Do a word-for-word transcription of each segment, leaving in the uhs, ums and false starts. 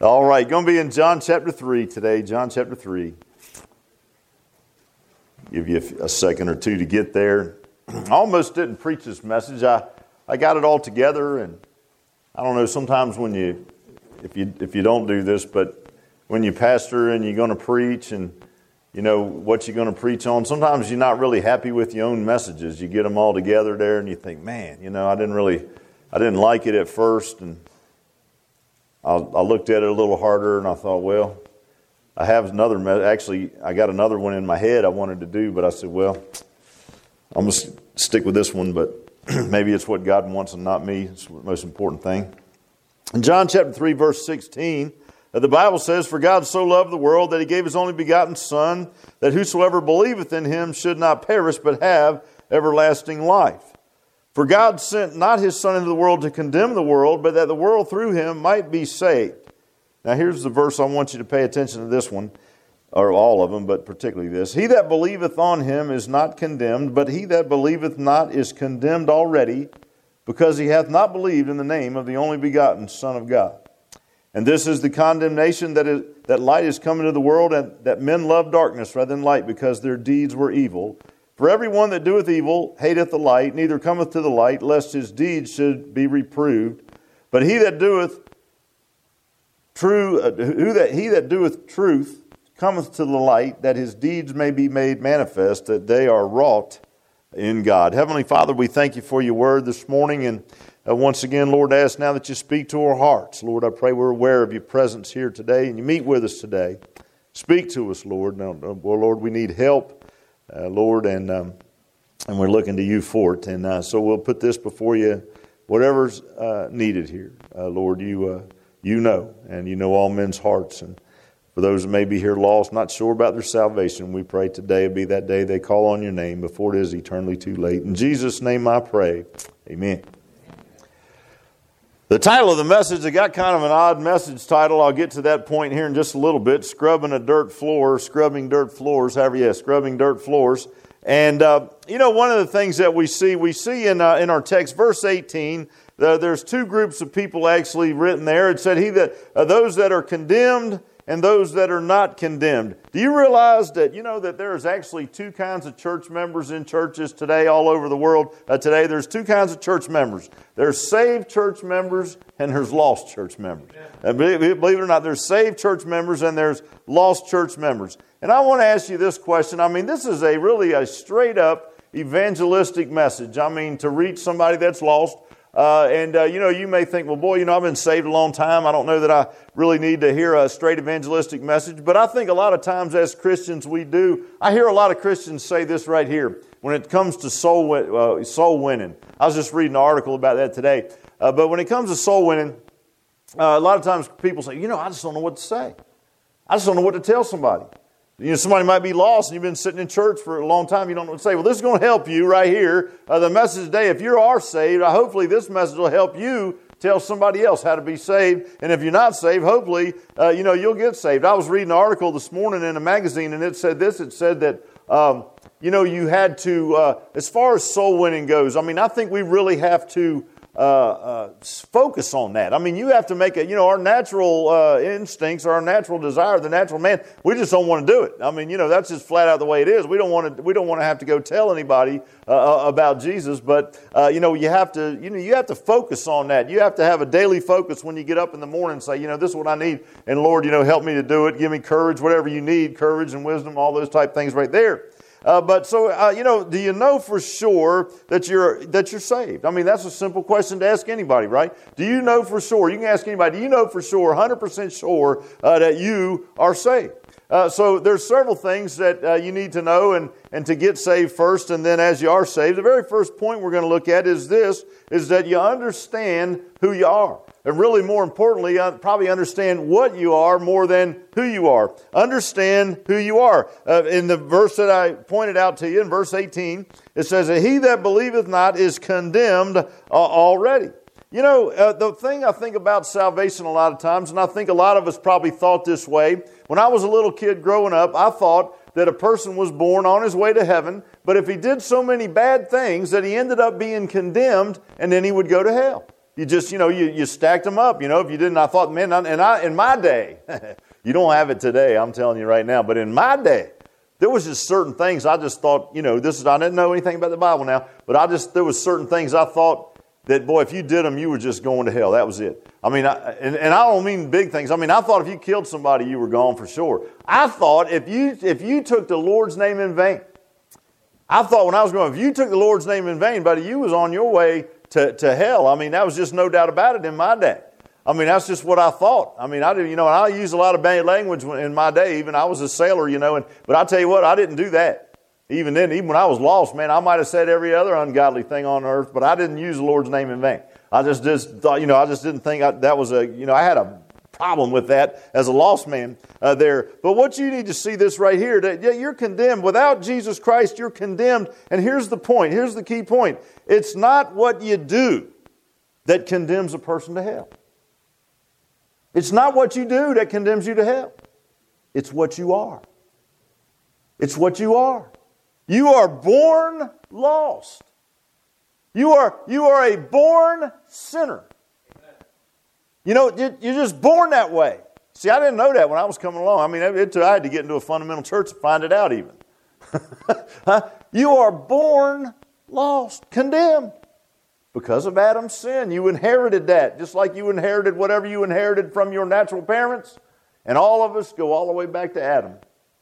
All right, going to be in John chapter three today. John chapter three. Give you a second or two to get there. I almost didn't preach this message. I, I got it all together, and I don't know, sometimes when you, if you if you don't do this, but when you pastor and you're going to preach and you know what you're going to preach on, sometimes you're not really happy with your own messages. You get them all together there and you think, man, you know, I didn't really, I didn't like it at first, and I, I looked at it a little harder and I thought, well, I have another, me- actually, I got another one in my head I wanted to do, but I said, well, I'm going to stick with this one, but maybe it's what God wants and not me. It's the most important thing. In John chapter three, verse sixteen, the Bible says, "For God so loved the world that He gave His only begotten Son, that whosoever believeth in Him should not perish, but have everlasting life. For God sent not His Son into the world to condemn the world, but that the world through Him might be saved." Now here's the verse I want you to pay attention to this one, or all of them, but particularly this. "He that believeth on Him is not condemned, but he that believeth not is condemned already, because he hath not believed in the name of the only begotten Son of God. And this is the condemnation, that is, that light is come into the world, and that men love darkness rather than light, because their deeds were evil. For every one that doeth evil hateth the light, neither cometh to the light, lest his deeds should be reproved. But he that doeth true, uh, who that he that doeth truth cometh to the light, that his deeds may be made manifest, that they are wrought in God." Heavenly Father, we thank you for your word this morning, and uh, once again, Lord, I ask now that you speak to our hearts. Lord, I pray we're aware of your presence here today, and you meet with us today. Speak to us, Lord. Now, well, Lord, we need help, uh, Lord, and um, and we're looking to you for it. And uh, so we'll put this before you, whatever's uh, needed here. Uh, Lord, you uh, you know, and you know all men's hearts. And for those that may be here lost, not sure about their salvation, we pray today will be that day they call on your name before it is eternally too late. In Jesus' name I pray. Amen. The title of the message, I got kind of an odd message title. I'll get to that point here in just a little bit. Scrubbing a dirt floor, scrubbing dirt floors, however, yeah, scrubbing dirt floors. And, uh, you know, one of the things that we see, we see in uh, in our text, verse eighteen, the, there's two groups of people actually written there. It said, "He that uh, those that are condemned and those that are not condemned." Do you realize that, you know, that there's actually two kinds of church members in churches today all over the world? Uh, today there's two kinds of church members. There's saved church members and there's lost church members. And believe, believe it or not, there's saved church members and there's lost church members. And I want to ask you this question. I mean, this is a really a straight up evangelistic message. I mean, to reach somebody that's lost. Uh, and, uh, you know, you may think, well, boy, you know, I've been saved a long time. I don't know that I really need to hear a straight evangelistic message. But I think a lot of times as Christians we do. I hear a lot of Christians say this right here when it comes to soul uh, soul winning. I was just reading an article about that today. Uh, but when it comes to soul winning, uh, a lot of times people say, you know, I just don't know what to say. I just don't know what to tell somebody. You know, somebody might be lost and you've been sitting in church for a long time. You don't know what to say. Well, this is going to help you right here. Uh, the message today, if you are saved, uh, hopefully this message will help you tell somebody else how to be saved. And if you're not saved, hopefully, uh, you know, you'll get saved. I was reading an article this morning in a magazine and it said this. It said that, um, you know, you had to, uh, as far as soul winning goes, I mean, I think we really have to Uh, uh, focus on that. I mean, you have to make it, you know, our natural uh, instincts, or our natural desire, the natural man, we just don't want to do it. I mean, you know, that's just flat out the way it is. We don't want to, we don't want to have to go tell anybody uh, about Jesus, but, uh, you know, you have to, you know, you have to focus on that. You have to have a daily focus when you get up in the morning and say, you know, this is what I need, and Lord, you know, help me to do it. Give me courage, whatever you need, courage and wisdom, all those type things right there. Uh, but so, uh, you know, do you know for sure that you're that you're saved? I mean, that's a simple question to ask anybody, right? Do you know for sure? You can ask anybody, do you know for sure, one hundred percent sure uh, that you are saved? Uh, so there's several things that uh, you need to know and, and to get saved first, and then as you are saved, the very first point we're going to look at is this, is that you understand who you are. And really, more importantly, uh, probably understand what you are more than who you are. Understand who you are. Uh, in the verse that I pointed out to you, in verse eighteen, it says that he that believeth not is condemned uh, already. You know, uh, the thing I think about salvation a lot of times, and I think a lot of us probably thought this way. When I was a little kid growing up, I thought that a person was born on his way to heaven, but if he did so many bad things that he ended up being condemned, and then he would go to hell. You just, you know, you, you stacked them up. You know, if you didn't, I thought, man, and I in my day, you don't have it today, I'm telling you right now, but in my day, there was just certain things I just thought, you know, this is, I didn't know anything about the Bible now, but I just, there was certain things I thought that, boy, if you did them, you were just going to hell. That was it. I mean, I, and, and I don't mean big things. I mean, I thought if you killed somebody, you were gone for sure. I thought if you if you took the Lord's name in vain, I thought when I was growing up, if you took the Lord's name in vain, buddy, you was on your way to, to hell. I mean, that was just no doubt about it in my day. I mean, that's just what I thought. I mean, I did, you know, and I used a lot of bad language in my day. Even I was a sailor, you know, and but I tell you what, I didn't do that. Even then, even when I was lost, man, I might have said every other ungodly thing on earth, but I didn't use the Lord's name in vain. I just, just thought, you know, I just didn't think I, that was a, you know, I had a problem with that as a lost man uh, there. But what you need to see this right here, that yeah, you're condemned. Without Jesus Christ, you're condemned. And here's the point. Here's the key point. It's not what you do that condemns a person to hell. It's not what you do that condemns you to hell. It's what you are. It's what you are. You are born lost. You are, you are a born sinner. You know, you're just born that way. See, I didn't know that when I was coming along. I mean, it, I had to get into a fundamental church to find it out even. You are born lost, condemned. Because of Adam's sin, you inherited that, just like you inherited whatever you inherited from your natural parents. And all of us go all the way back to Adam.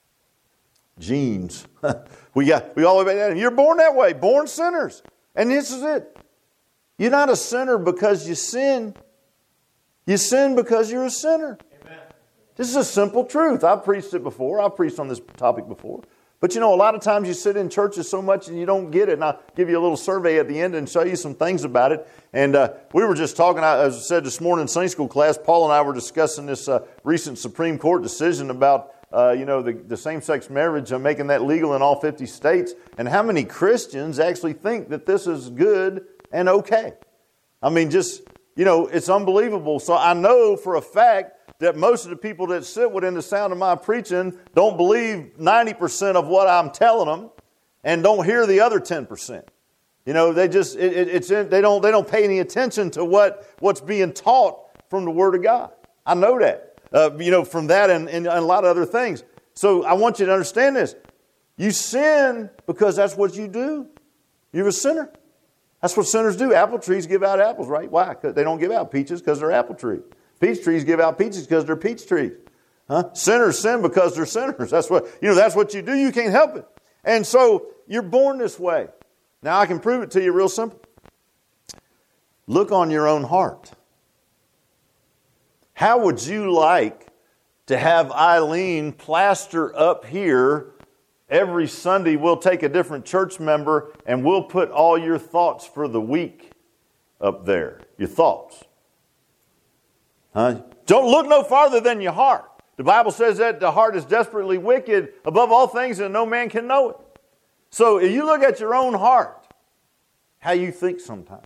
Genes. we got we all the way back to Adam. You're born that way, born sinners. And this is it. You're not a sinner because you sin. You sin because you're a sinner. Amen. This is a simple truth. I've preached it before. I've preached on this topic before. But you know, a lot of times you sit in churches so much and you don't get it. And I'll give you a little survey at the end and show you some things about it. And uh, we were just talking, as I said this morning in Sunday school class, Paul and I were discussing this uh, recent Supreme Court decision about, uh, you know, the, the same-sex marriage, uh, making that legal in all fifty states. And how many Christians actually think that this is good and okay. I mean, just, you know, it's unbelievable. So I know for a fact that most of the people that sit within the sound of my preaching don't believe ninety percent of what I'm telling them and don't hear the other ten percent. You know, they just, it, it, it's in, they don't they don't pay any attention to what, what's being taught from the Word of God. I know that, uh, you know, from that and, and a lot of other things. So I want you to understand this. You sin because that's what you do. You're a sinner. That's what sinners do. Apple trees give out apples, right? Why? Because they don't give out peaches because they're apple trees. Peach trees give out peaches because they're peach trees. Huh? Sinners sin because they're sinners. That's what, you know, that's what you do. You can't help it. And so you're born this way. Now I can prove it to you real simple. Look on your own heart. How would you like to have Eileen plaster up here every Sunday? We'll take a different church member and we'll put all your thoughts for the week up there. Your thoughts. Huh? Don't look no farther than your heart. The Bible says that the heart is desperately wicked above all things and no man can know it. So if you look at your own heart, how you think sometimes.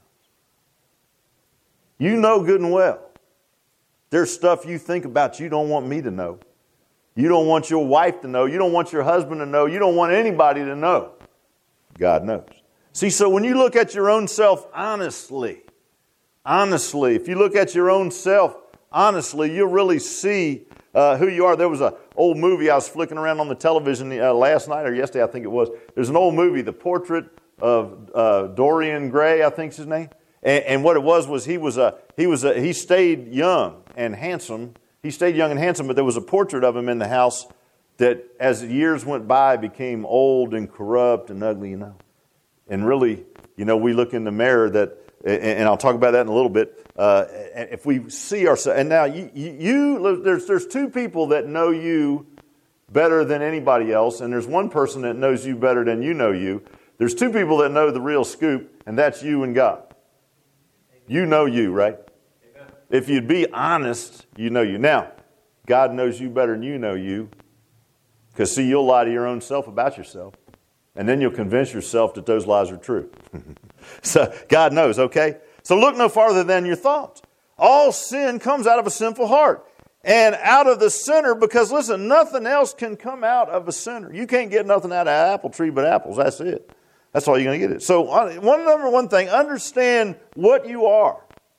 You know good and well. There's stuff you think about you don't want me to know. You don't want your wife to know. You don't want your husband to know. You don't want anybody to know. God knows. See, so when you look at your own self honestly, honestly, if you look at your own self honestly, you'll really see uh, who you are. There was an old movie I was flicking around on the television uh, last night or yesterday, I think it was. There's an old movie, The Portrait of uh, Dorian Gray, I think's his name. And, and what it was was he was a he was a, he stayed young and handsome. He stayed young and handsome, but there was a portrait of him in the house that, as the years went by, became old and corrupt and ugly. You know, and really, you know, we look in the mirror that. And I'll talk about that in a little bit. Uh, if we see ourselves, and now you, you, there's there's two people that know you better than anybody else, and there's one person that knows you better than you know you. There's two people that know the real scoop, and that's you and God. You know you, right? Amen. If you'd be honest, you know you. Now, God knows you better than you know you, because see, you'll lie to your own self about yourself. And then you'll convince yourself that those lies are true. So God knows, okay? So look no farther than your thoughts. All sin comes out of a sinful heart. And out of the sinner, because listen, nothing else can come out of a sinner. You can't get nothing out of an apple tree but apples. That's it. That's all you're going to get it. So one number one thing, understand what you are.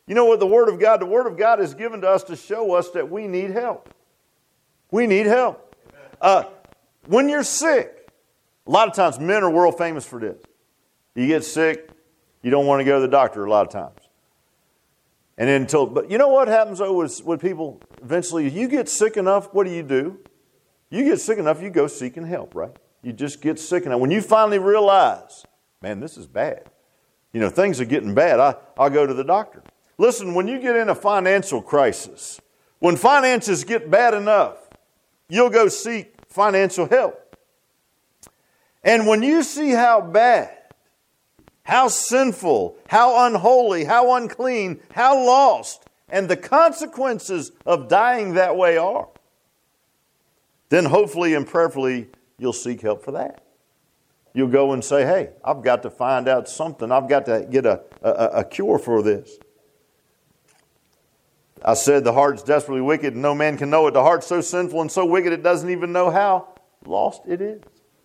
You know what the Word of God, the Word of God is given to us to show us that we need help. We need help. Uh, when you're sick, a lot of times men are world famous for this. You get sick, you don't want to go to the doctor a lot of times. And then until, but you know what happens though with, with people eventually, you get sick enough, what do you do? You get sick enough, you go seeking help, right? You just get sick enough. When you finally realize, man, this is bad. You know, things are getting bad. I, I'll go to the doctor. Listen, when you get in a financial crisis, when finances get bad enough, you'll go seek financial help. And when you see how bad, how sinful, how unholy, how unclean, how lost, and the consequences of dying that way are, then hopefully and prayerfully you'll seek help for that. You'll go and say, hey, I've got to find out something. I've got to get a, a, a cure for this. I said the heart's desperately wicked and no man can know it. The heart's so sinful and so wicked it doesn't even know how lost it is.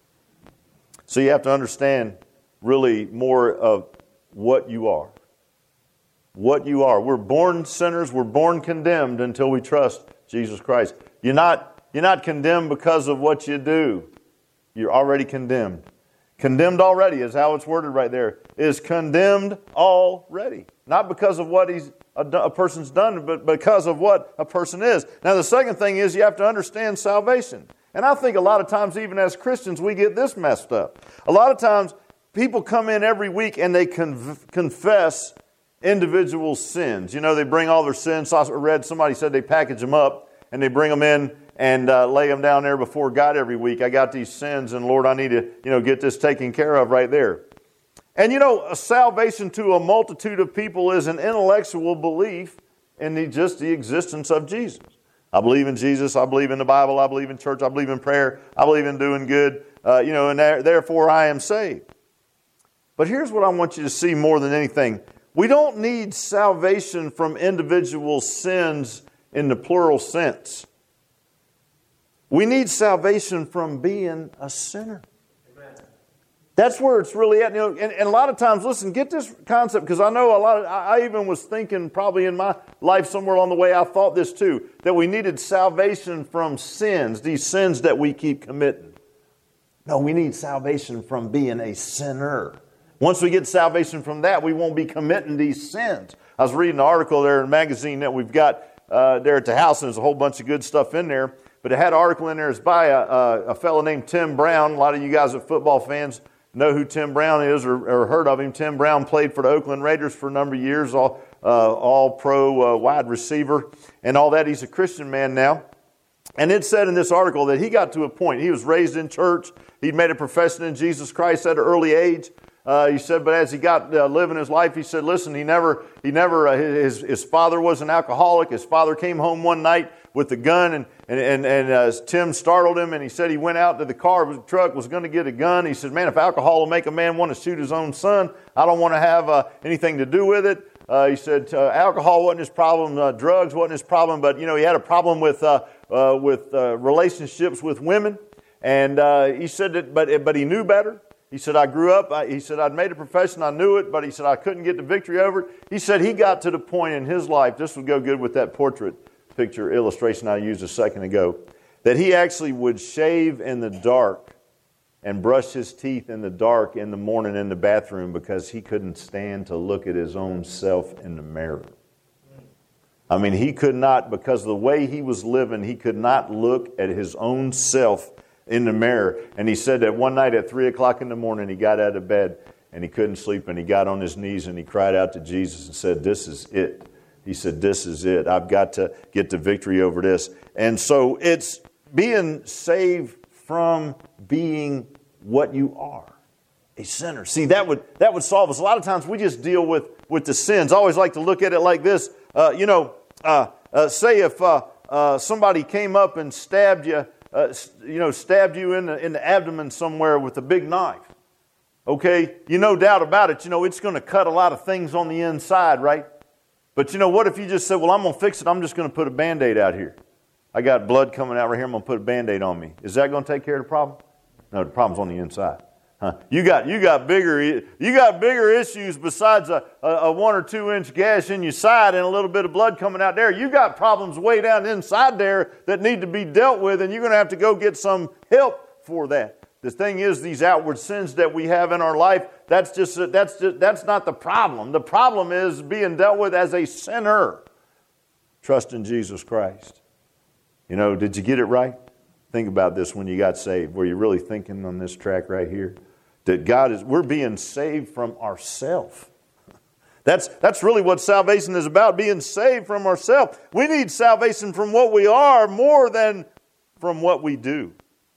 So you have to understand really more of what you are. What you are. We're born sinners. We're born condemned until we trust Jesus Christ. You're not, you're not condemned because of what you do. You're already condemned. Condemned already is how it's worded right there. Is condemned already. Not because of what he's a, a person's done, but because of what a person is. Now the second thing is you have to understand salvation. And I think a lot of times even as Christians we get this messed up. A lot of times people come in every week and they conf- confess individual sins. You know, they bring all their sins. I read somebody said they package them up and they bring them in and uh, lay them down there before God every week. I got these sins and Lord, I need to, you know, get this taken care of right there. And you know, a salvation to a multitude of people is an intellectual belief in the, just the existence of Jesus. I believe in Jesus. I believe in the Bible. I believe in church. I believe in prayer. I believe in doing good. Uh, you know, and there, therefore I am saved. But here's what I want you to see more than anything. We don't need salvation from individual sins in the plural sense. We need salvation from being a sinner. Amen. That's where it's really at. You know, and, and a lot of times, listen, get this concept, because I know a lot of, I, I even was thinking probably in my life somewhere along the way, I thought this too, that we needed salvation from sins, these sins that we keep committing. No, we need salvation from being a sinner. Once we get salvation from that, we won't be committing these sins. I was reading an article there in a magazine that we've got uh, there at the house, and there's a whole bunch of good stuff in there. But it had an article in there. It's by a, a, a fellow named Tim Brown. A lot of you guys are football fans know who Tim Brown is or, or heard of him. Tim Brown played for the Oakland Raiders for a number of years, all, uh, all pro uh, wide receiver and all that. He's a Christian man now. And it said in this article that he got to a point. He was raised in church. He'd made a profession in Jesus Christ at an early age. Uh, he said, but as he got uh, living his life, he said, listen, he never, he never, uh, his, his father was an alcoholic. His father came home one night with a gun, and and and, and uh, Tim startled him, and he said he went out to the car, the truck, was going to get a gun. He said, man, if alcohol will make a man want to shoot his own son, I don't want to have uh, anything to do with it. Uh, he said uh, alcohol wasn't his problem, uh, drugs wasn't his problem, but you know he had a problem with uh, uh, with uh, relationships with women, and uh, he said that, but but he knew better. He said, I grew up, I, he said, I'd made a profession, I knew it, but he said, I couldn't get the victory over it. He said he got to the point in his life, this would go good with that portrait picture illustration I used a second ago, that he actually would shave in the dark and brush his teeth in the dark in the morning in the bathroom because he couldn't stand to look at his own self in the mirror. I mean, he could not, because of the way he was living, he could not look at his own self in the mirror. And he said that one night at three o'clock in the morning, he got out of bed and he couldn't sleep, and he got on his knees and he cried out to Jesus and said, this is it. He said, this is it. I've got to get the victory over this. And so it's being saved from being what you are, a sinner. See, that would that would solve us. A lot of times we just deal with, with the sins. I always like to look at it like this. Uh, you know, uh, uh, say if uh, uh, somebody came up and stabbed you, Uh, you know, stabbed you in the, in the abdomen somewhere with a big knife. Okay? You no doubt about it, you know, it's going to cut a lot of things on the inside, right? But you know, what if you just said, well, I'm going to fix it. I'm just going to put a Band-Aid out here. I got blood coming out right here. I'm going to put a Band-Aid on me. Is that going to take care of the problem? No, the problem's on the inside. Huh. You got you got bigger you got bigger issues besides a, a, a one or two inch gash in your side and a little bit of blood coming out there. You got problems way down inside there that need to be dealt with, and you're going to have to go get some help for that. The thing is, these outward sins that we have in our life, that's just that's just, that's not the problem. The problem is being dealt with as a sinner. Trust in Jesus Christ. You know, did you get it right? Think about this when you got saved. Were you really thinking on this track right here? That God is, we're being saved from ourselves. That's, that's really what salvation is about, being saved from ourselves. We need salvation from what we are more than from what we do.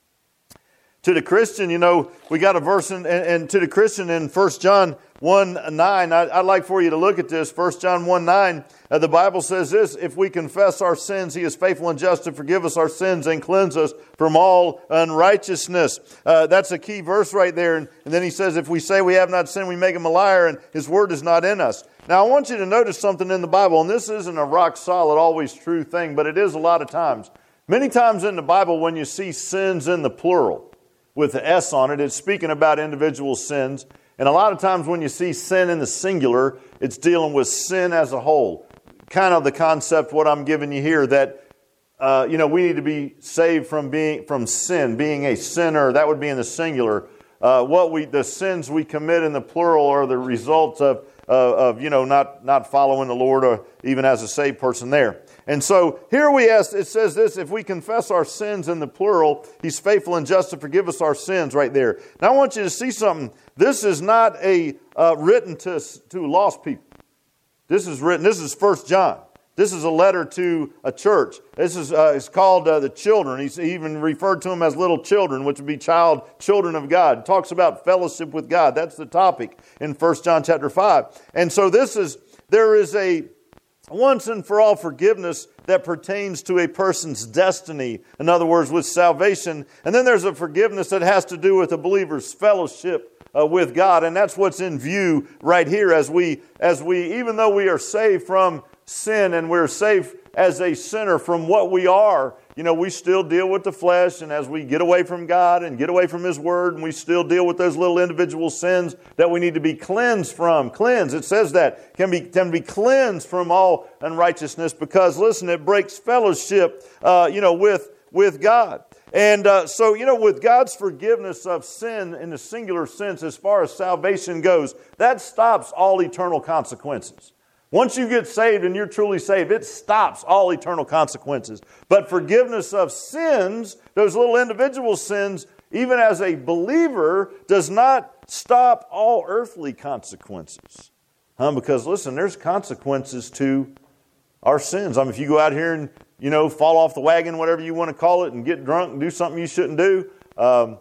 To the Christian, you know, we got a verse, in, and, and to the Christian in First John one nine, I, I'd like for you to look at this. First John one nine, uh, the Bible says this, if we confess our sins, He is faithful and just to forgive us our sins and cleanse us from all unrighteousness. Uh, that's a key verse right there. And, and then He says, if we say we have not sinned, we make Him a liar and His word is not in us. Now, I want you to notice something in the Bible, and this isn't a rock solid, always true thing, but it is a lot of times. Many times in the Bible, when you see sins in the plural, with the S on it, it's speaking about individual sins. And a lot of times when you see sin in the singular, it's dealing with sin as a whole. Kind of the concept, what I'm giving you here, that uh, you know, we need to be saved from being from sin, being a sinner. That would be in the singular. Uh, what we the sins we commit in the plural are the result of uh, of you know not not following the Lord, or even as a saved person there. And so here we ask, it says this, if we confess our sins in the plural, He's faithful and just to forgive us our sins right there. Now I want you to see something. This is not a uh, written to, to lost people. This is written, this is First John. This is a letter to a church. This is uh, it's called uh, the children. He's even referred to them as little children, which would be child, children of God. It talks about fellowship with God. That's the topic in First John chapter five. And so this is, there is a once and for all forgiveness that pertains to a person's destiny. In other words, with salvation. And then there's a forgiveness that has to do with a believer's fellowship uh, with God. And that's what's in view right here as we, as we, even though we are saved from sin and we're saved as a sinner from what we are, you know, we still deal with the flesh, and as we get away from God and get away from His Word, and we still deal with those little individual sins that we need to be cleansed from. Cleansed, it says that, can be, can be cleansed from all unrighteousness because, listen, it breaks fellowship, uh, you know, with, with God. And uh, so, you know, with God's forgiveness of sin in the singular sense, as far as salvation goes, that stops all eternal consequences. Once you get saved and you're truly saved, it stops all eternal consequences. But forgiveness of sins, those little individual sins, even as a believer, does not stop all earthly consequences. Huh? Because, listen, there's consequences to our sins. I mean, if you go out here and, you know, fall off the wagon, whatever you want to call it, and get drunk and do something you shouldn't do, um,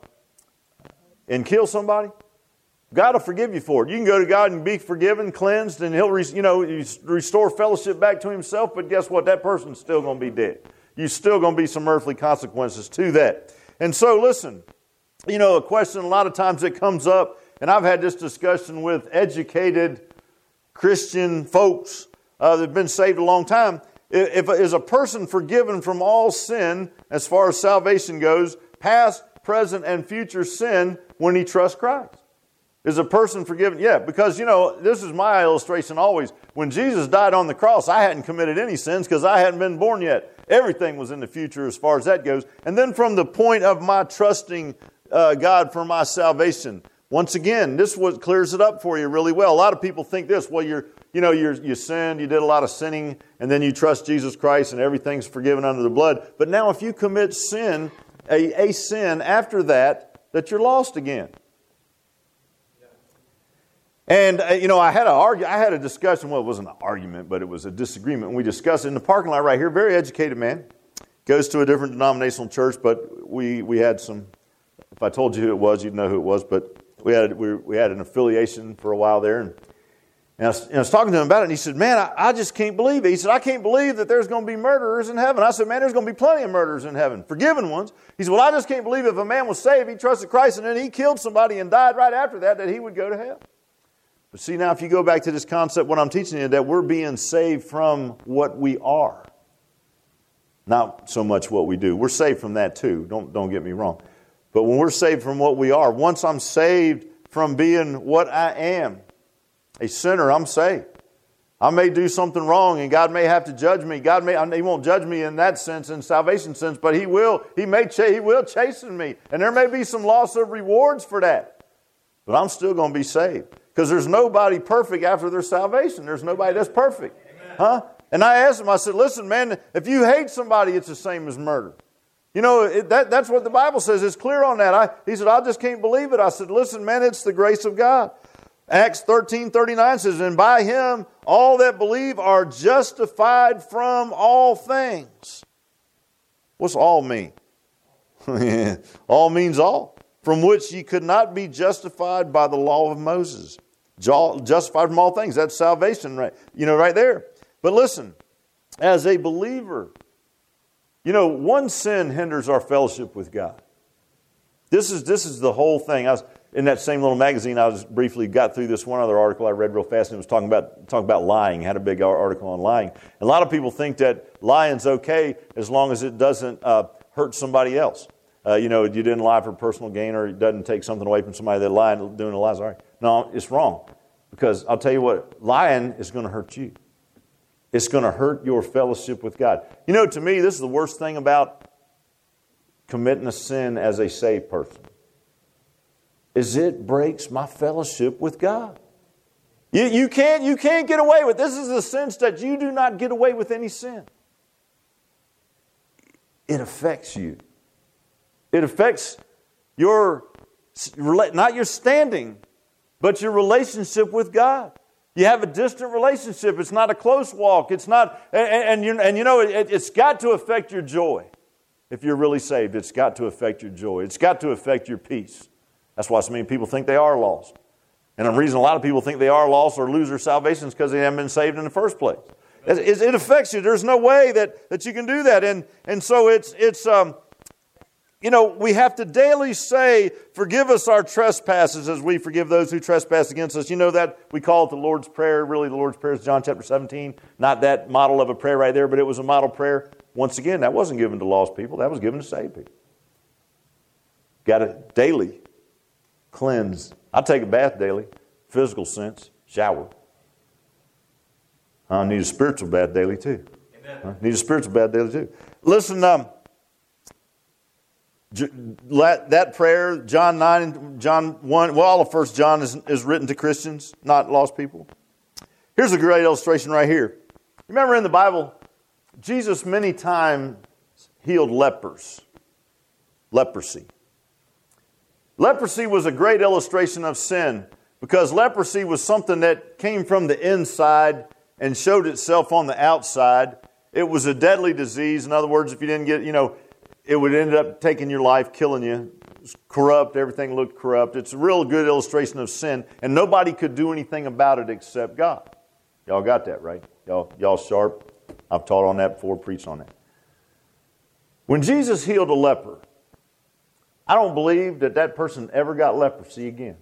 and kill somebody, God will forgive you for it. You can go to God and be forgiven, cleansed, and He'll, you know, restore fellowship back to Himself. But guess what? That person's still going to be dead. You're still going to be some earthly consequences to that. And so, listen, you know, a question a lot of times that comes up, and I've had this discussion with educated Christian folks uh, that have been saved a long time. If, is a person forgiven from all sin, as far as salvation goes, past, present, and future sin, when he trusts Christ? Is a person forgiven? Yeah, because, you know, this is my illustration always. When Jesus died on the cross, I hadn't committed any sins because I hadn't been born yet. Everything was in the future as far as that goes. And then from the point of my trusting uh, God for my salvation, once again, this what clears it up for you really well. A lot of people think this, well, you're, you know, you're, you sinned, you did a lot of sinning, and then you trust Jesus Christ and everything's forgiven under the blood. But now if you commit sin, a, a sin after that, that you're lost again. And, uh, you know, I had, a argue, I had a discussion, well, it wasn't an argument, but it was a disagreement. And we discussed it in the parking lot right here. Very educated man. Goes to a different denominational church, but we, we had some, if I told you who it was, you'd know who it was. But we had we, we had an affiliation for a while there. And, and, I was, and I was talking to him about it, and he said, man, I, I just can't believe it. He said, I can't believe that there's going to be murderers in heaven. I said, man, there's going to be plenty of murderers in heaven, forgiven ones. He said, well, I just can't believe if a man was saved, he trusted Christ, and then he killed somebody and died right after that, that he would go to hell. But see, now if you go back to this concept, what I'm teaching you, that we're being saved from what we are. Not so much what we do. We're saved from that too. Don't, don't get me wrong. But when we're saved from what we are, once I'm saved from being what I am, a sinner, I'm saved. I may do something wrong and God may have to judge me. God may, He won't judge me in that sense, in salvation sense, but He will, He may, He will chasten me. And there may be some loss of rewards for that. But I'm still going to be saved. Because there's nobody perfect after their salvation. There's nobody that's perfect. Huh? And I asked him, I said, listen, man, if you hate somebody, it's the same as murder. You know, it, that, that's what the Bible says. It's clear on that. I, he said, I just can't believe it. I said, listen, man, it's the grace of God. Acts thirteen thirty-nine says, and by Him all that believe are justified from all things. What's all mean? All means all. From which ye could not be justified by the law of Moses. Justified from all things. That's salvation, right? You know, right there. But listen, as a believer, you know, one sin hinders our fellowship with God. This is this is the whole thing. I was in that same little magazine. I was briefly got through this one other article I read real fast, and it was talking about talking about lying. Had a big article on lying. And a lot of people think that lying's okay as long as it doesn't uh, hurt somebody else. Uh, you know, you didn't lie for personal gain, or it doesn't take something away from somebody that lied doing a lie. Sorry, no, it's wrong. Because I'll tell you what, lying is going to hurt you. It's going to hurt your fellowship with God. You know, to me, this is the worst thing about committing a sin as a saved person. Is it breaks my fellowship with God. You, you, can't, you can't get away with it. This is the sense that you do not get away with any sin. It affects you. It affects your, not your standing, but your relationship with God. You have a distant relationship. It's not a close walk. It's not, and, and, you, and you know, it, it's got to affect your joy. If you're really saved, it's got to affect your joy. It's got to affect your peace. That's why so many people think they are lost. And the reason a lot of people think they are lost or lose their salvation is because they haven't been saved in the first place. It, it affects you. There's no way that, that you can do that. And, and so it's, it's um, you know, we have to daily say, forgive us our trespasses as we forgive those who trespass against us. You know that we call it the Lord's Prayer. Really, the Lord's Prayer is John chapter seventeen. Not that model of a prayer right there, but it was a model prayer. Once again, that wasn't given to lost people. That was given to saved people. Got to daily cleanse. I take a bath daily. Physical sense, shower. I need a spiritual bath daily too. Amen. I need a spiritual bath daily too. Listen, um, that prayer, John nine, John one, well, all of First John is, is written to Christians, not lost people. Here's a great illustration right here. Remember in the Bible, Jesus many times healed lepers, leprosy. Leprosy was a great illustration of sin because leprosy was something that came from the inside and showed itself on the outside. It was a deadly disease. In other words, if you didn't get, you know, it would end up taking your life, killing you. It was corrupt. Everything looked corrupt. It's a real good illustration of sin. And nobody could do anything about it except God. Y'all got that, right? Y'all, y'all sharp? I've taught on that before, preached on that. When Jesus healed a leper, I don't believe that that person ever got leprosy again.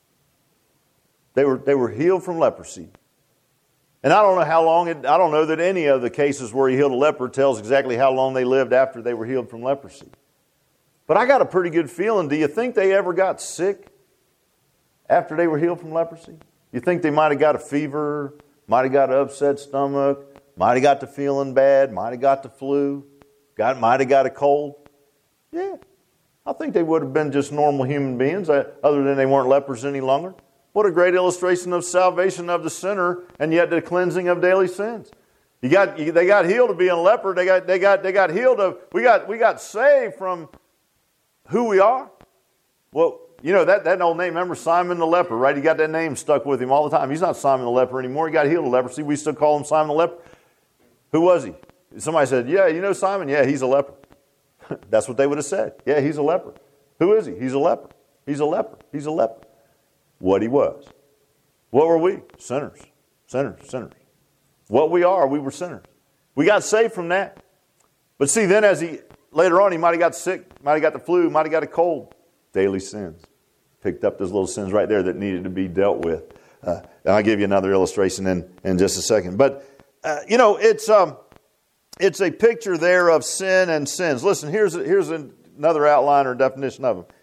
They were, they were healed from leprosy. And I don't know how long, it, I don't know that any of the cases where he healed a leper tells exactly how long they lived after they were healed from leprosy. But I got a pretty good feeling. Do you think they ever got sick after they were healed from leprosy? You think they might have got a fever, might have got an upset stomach, might have got to feeling bad, might have got the flu, got, might have got a cold? Yeah. I think they would have been just normal human beings, other than they weren't lepers any longer. What a great illustration of salvation of the sinner, and yet the cleansing of daily sins. You got, you, they got healed of being a leper. They got, they got, they got healed of. We got, we got saved from who we are. Well, you know that that old name. Remember Simon the leper, right? He got that name stuck with him all the time. He's not Simon the leper anymore. He got healed of leprosy. We still call him Simon the leper. Who was he? Somebody said, "Yeah, you know Simon. Yeah, he's a leper." That's what they would have said. Yeah, he's a leper. Who is he? He's a leper. He's a leper. He's a leper. What he was. What were we? Sinners. Sinners. Sinners. What we are, we were sinners. We got saved from that. But see, then as he, later on, he might have got sick, might have got the flu, might have got a cold. Daily sins. Picked up those little sins right there that needed to be dealt with. Uh, and I'll give you another illustration in, in just a second. But, uh, you know, it's um, it's a picture there of sin and sins. Listen, here's, a, here's another outline or definition of them.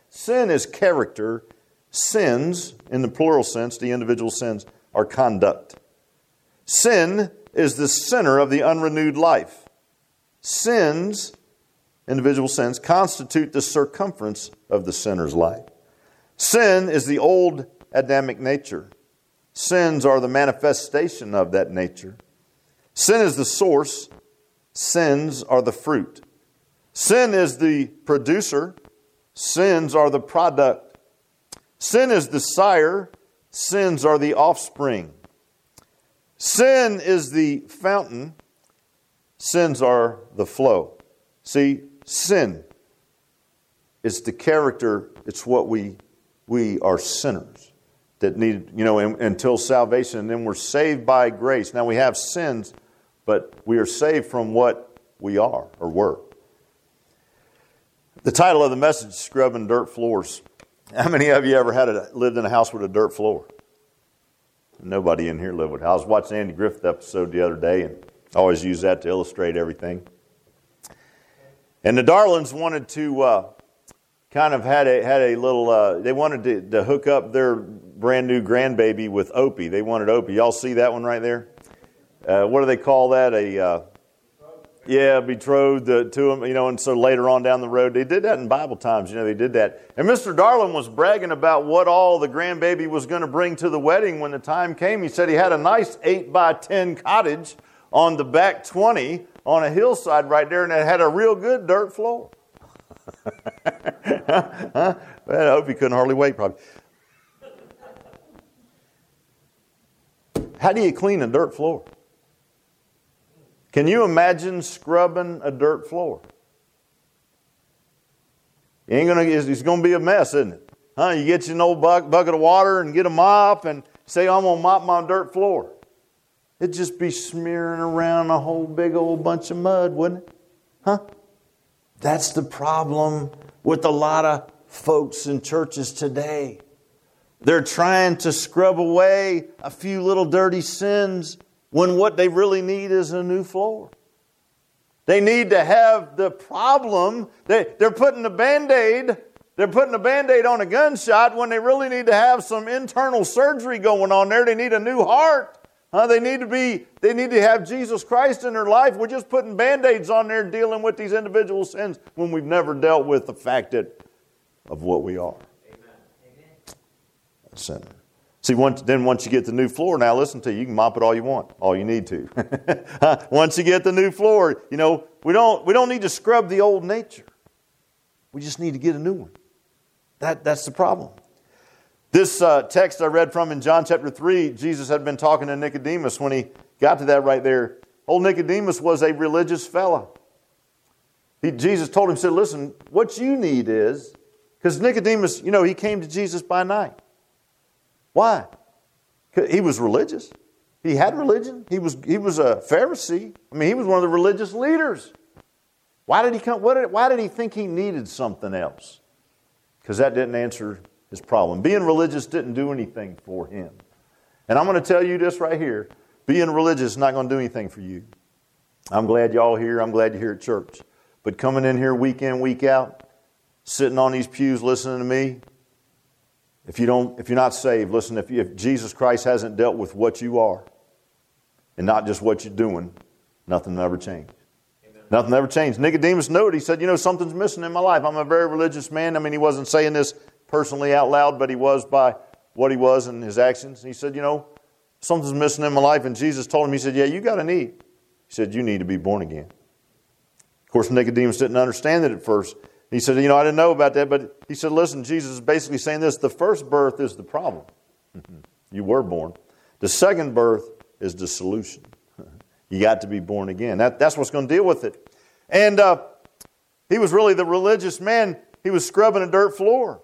Sin is character. Sins, in the plural sense, the individual sins, are conduct. Sin is the center of the unrenewed life. Sins, individual sins, constitute the circumference of the sinner's life. Sin is the old Adamic nature. Sins are the manifestation of that nature. Sin is the source. Sins are the fruit. Sin is the producer. Sins are the product. Sin is the sire. Sins are the offspring. Sin is the fountain. Sins are the flow. See, sin, it's the character, it's what we we are sinners that need, you know, in, until salvation, and then we're saved by grace. Now we have sins, but we are saved from what we are or were. The title of the message is Scrubbing Dirt Floors. How many of you ever had a, lived in a house with a dirt floor? Nobody in here lived with a house. I was watching the Andy Griffith episode the other day, and I always use that to illustrate everything. And the Darlings wanted to uh, kind of had a had a little. Uh, they wanted to, to hook up their brand new grandbaby with Opie. They wanted Opie. Y'all see that one right there? Uh, what do they call that? A uh, yeah, betrothed to, to him. You know, and so later on down the road, they did that in Bible times. You know, they did that. And Mister Darling was bragging about what all the grandbaby was going to bring to the wedding when the time came. He said he had a nice eight by ten cottage on the back twenty on a hillside right there, and it had a real good dirt floor. huh? Well, I hope he couldn't hardly wait, probably. How do you clean a dirt floor? Can you imagine scrubbing a dirt floor? You ain't gonna, it's going to be a mess, isn't it? Huh? You get you an old bucket of water and get a mop and say, I'm going to mop my dirt floor. It'd just be smearing around a whole big old bunch of mud, wouldn't it? Huh? That's the problem with a lot of folks in churches today. They're trying to scrub away a few little dirty sins when what they really need is a new floor. They need to have the problem. They, they're putting a Band-Aid. They're putting a Band-Aid on a gunshot when they really need to have some internal surgery going on there. They need a new heart. Uh, they need to be. They need to have Jesus Christ in their life. We're just putting Band-Aids on there dealing with these individual sins when we've never dealt with the fact that, of what we are. Amen. A sinner. See, once, then once you get the new floor, now listen to you, you can mop it all you want, all you need to. Once you get the new floor, you know, we don't we don't need to scrub the old nature. We just need to get a new one. That That's the problem. This uh, text I read from in John chapter three, Jesus had been talking to Nicodemus when he got to that right there. Old Nicodemus was a religious fella. He, Jesus told him, said, listen, what you need is, because Nicodemus, you know, he came to Jesus by night. Why? He was religious. He had religion. He was he was a Pharisee. I mean, he was one of the religious leaders. Why did he come? What did, why did he think he needed something else? Because that didn't answer his problem. Being religious didn't do anything for him. And I'm going to tell you this right here. Being religious is not going to do anything for you. I'm glad y'all here. I'm glad you're here at church. But coming in here week in, week out, sitting on these pews listening to me, If you don't, if you're not saved, listen, if, you, if Jesus Christ hasn't dealt with what you are and not just what you're doing, nothing will ever change. Amen. Nothing will ever change. Nicodemus knew it. He said, you know, something's missing in my life. I'm a very religious man. I mean, he wasn't saying this personally out loud, but he was by what he was and his actions. He said, you know, something's missing in my life. And Jesus told him, he said, yeah, you got a need. He said, you need to be born again. Of course, Nicodemus didn't understand it at first. He said, you know, I didn't know about that, but he said, listen, Jesus is basically saying this. The first birth is the problem. You were born. The second birth is the solution. You got to be born again. That, that's what's going to deal with it. And uh, he was really the religious man. He was scrubbing a dirt floor.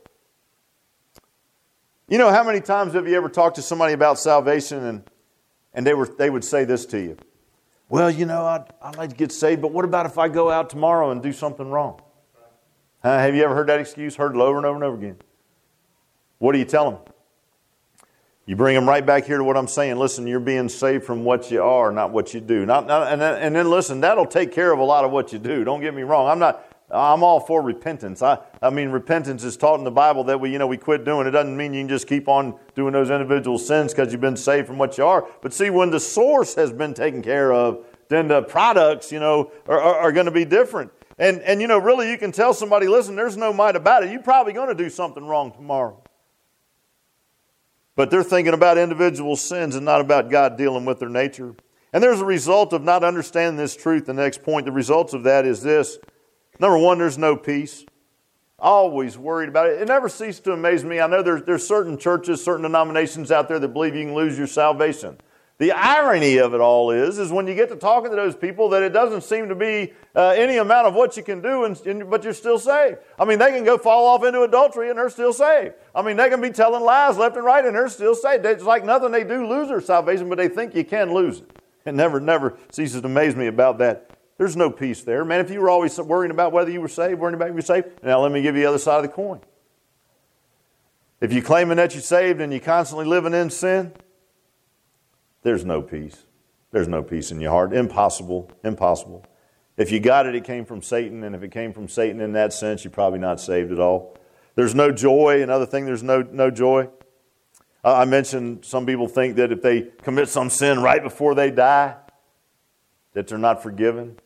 You know, how many times have you ever talked to somebody about salvation and, and they were they would say this to you? Well, you know, I'd, I'd like to get saved, but what about if I go out tomorrow and do something wrong? Uh, have you ever heard that excuse? Heard it over and over and over again. What do you tell them? You bring them right back here to what I'm saying. Listen, you're being saved from what you are, not what you do. Not, not, and, then, and then listen, that'll take care of a lot of what you do. Don't get me wrong. I'm not I'm all for repentance. I, I mean, repentance is taught in the Bible that we, you know, we quit doing. It doesn't mean you can just keep on doing those individual sins because you've been saved from what you are. But see, when the source has been taken care of, then the products, you know, are, are, are going to be different. And, and, you know, really you can tell somebody, listen, there's no might about it. You're probably going to do something wrong tomorrow. But they're thinking about individual sins and not about God dealing with their nature. And there's a result of not understanding this truth. The next point, the results of that is this. Number one, there's no peace. Always worried about it. It never ceases to amaze me. I know there's, there's certain churches, certain denominations out there that believe you can lose your salvation. The irony of it all is, is when you get to talking to those people that it doesn't seem to be uh, any amount of what you can do, and, and, but you're still saved. I mean, they can go fall off into adultery and they're still saved. I mean, they can be telling lies left and right and they're still saved. It's like nothing, they do lose their salvation, but they think you can lose it. It never, never ceases to amaze me about that. There's no peace there. Man, if you were always worrying about whether you were saved, worrying about if you were saved, now let me give you the other side of the coin. If you're claiming that you're saved and you're constantly living in sin, there's no peace. There's no peace in your heart. Impossible. Impossible. If you got it, it came from Satan, and if it came from Satan in that sense, you're probably not saved at all. There's no joy. Another thing, there's no, no joy. Uh, I mentioned some people think that if they commit some sin right before they die, that they're not forgiven.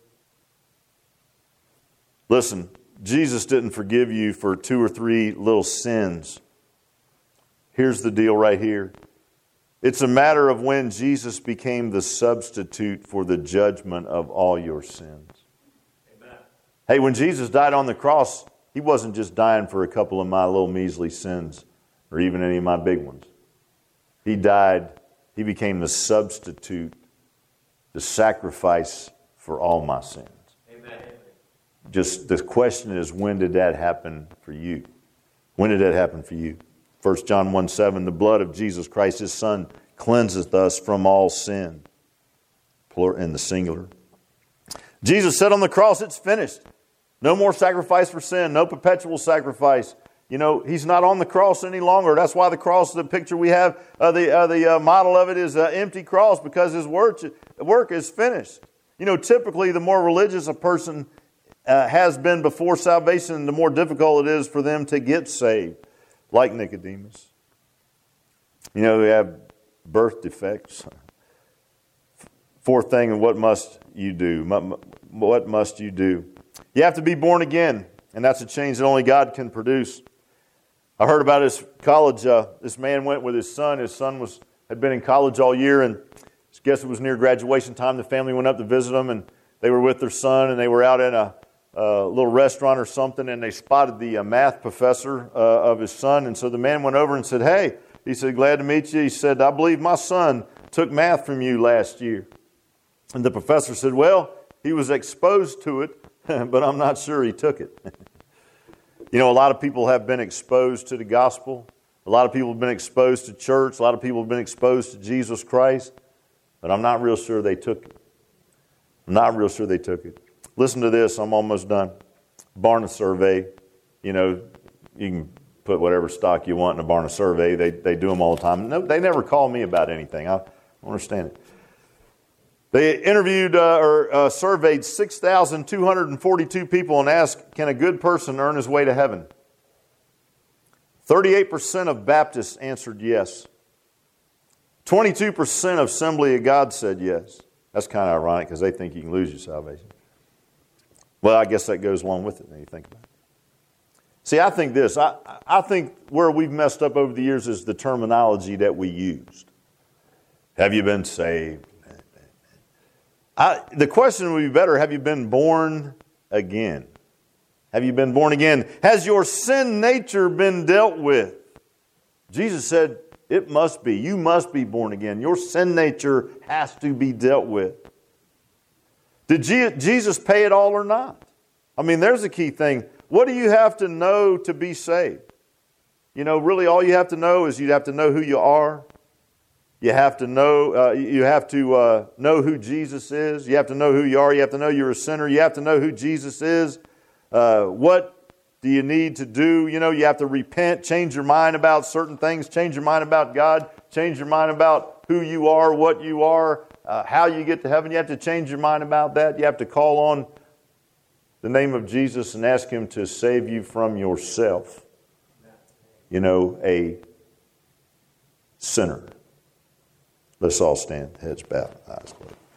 Listen, Jesus didn't forgive you for two or three little sins. Here's the deal right here. It's a matter of when Jesus became the substitute for the judgment of all your sins. Amen. Hey, when Jesus died on the cross, He wasn't just dying for a couple of my little measly sins or even any of my big ones. He died, He became the substitute, the sacrifice for all my sins. Amen. Just the question is, when did that happen for you? When did that happen for you? First John one seven, the blood of Jesus Christ, His Son, cleanseth us from all sin. Plural in the singular. Jesus said on the cross, it's finished. No more sacrifice for sin, no perpetual sacrifice. You know, He's not on the cross any longer. That's why the cross, the picture we have, uh, the uh, the uh, model of it is an empty cross, because His work, work is finished. You know, typically the more religious a person uh, has been before salvation, the more difficult it is for them to get saved, like Nicodemus. You know, they have birth defects. Fourth thing, and what must you do? What must you do? You have to be born again, and that's a change that only God can produce. I heard about this college. Uh, this man went with his son. His son was had been in college all year, and I guess it was near graduation time. The family went up to visit him, and they were with their son, and they were out in a, a little restaurant or something, and they spotted the uh, math professor uh, of his son. And so the man went over and said, "Hey," he said, "glad to meet you." He said, "I believe my son took math from you last year." And the professor said, "Well, he was exposed to it, but I'm not sure he took it." You know, a lot of people have been exposed to the gospel. A lot of people have been exposed to church. A lot of people have been exposed to Jesus Christ. But I'm not real sure they took it. I'm not real sure they took it. Listen to this. I'm almost done. Barna survey. You know, you can put whatever stock you want in a Barna survey. They they do them all the time. No, they never call me about anything. I don't understand it. They interviewed uh, or uh, surveyed six thousand two hundred forty-two people and asked, can a good person earn his way to heaven? thirty-eight percent of Baptists answered yes. twenty-two percent of Assembly of God said yes. That's kind of ironic because they think you can lose your salvation. Well, I guess that goes along with it when you think about it. See, I think this. I, I think where we've messed up over the years is the terminology that we used. Have you been saved? I, the question would be better, have you been born again? Have you been born again? Has your sin nature been dealt with? Jesus said, it must be. You must be born again. Your sin nature has to be dealt with. Did Jesus pay it all or not? I mean, there's a key thing. What do you have to know to be saved? You know, really all you have to know is you have to know who you are. You have to know. Uh, you have to uh, know who Jesus is. You have to know who you are. You have to know you're a sinner. You have to know who Jesus is. Uh, what do you need to do? You know, you have to repent, change your mind about certain things, change your mind about God, change your mind about who you are, what you are, uh, how you get to heaven. You have to change your mind about that. You have to call on the name of Jesus and ask Him to save you from yourself. You know, a sinner. Let's all stand, heads bowed, eyes closed.